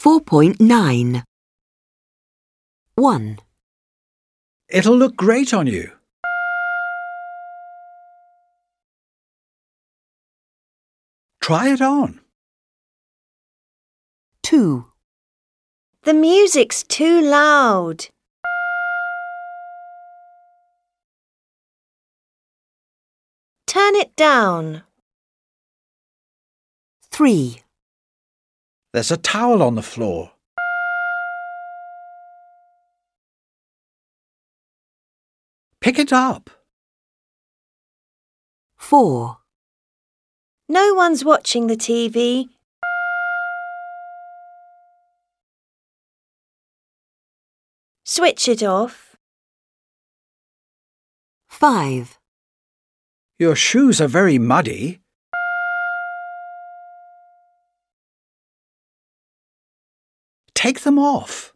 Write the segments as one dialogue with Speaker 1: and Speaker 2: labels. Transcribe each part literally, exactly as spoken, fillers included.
Speaker 1: four point nine. one.
Speaker 2: It'll look great on you. Try it on.
Speaker 1: two.
Speaker 3: The music's too loud. Turn it down.
Speaker 1: three.
Speaker 2: There's a towel on the floor. Pick it up.
Speaker 1: four.
Speaker 3: No one's watching the T V. Switch it off.
Speaker 1: five.
Speaker 2: Your shoes are very muddy. Take them off.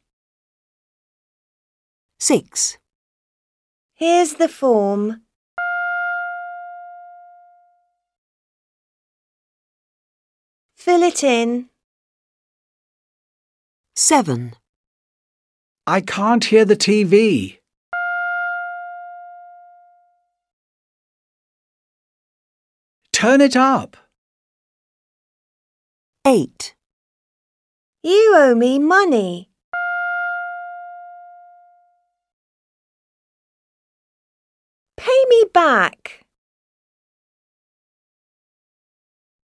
Speaker 1: six.
Speaker 3: Here's the form. Fill it in.
Speaker 1: seven.
Speaker 2: I can't hear the T V. Turn it up.
Speaker 1: eight.
Speaker 3: You owe me money. Pay me back.